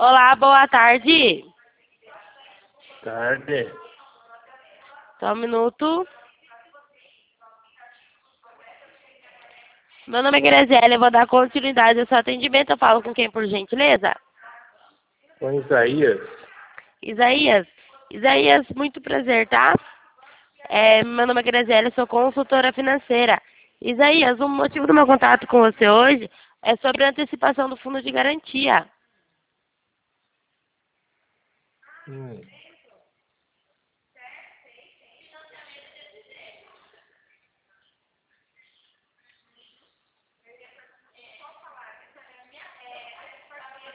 Olá, boa tarde. Tarde. Só um minuto. Meu nome é Graziela, eu vou dar continuidade ao seu atendimento. Eu falo com quem, por gentileza? Com Isaías. Isaías, muito prazer, tá? Meu nome é Graziela, eu sou consultora financeira. Isaías, o motivo do meu contato com você hoje é sobre a antecipação do fundo de garantia.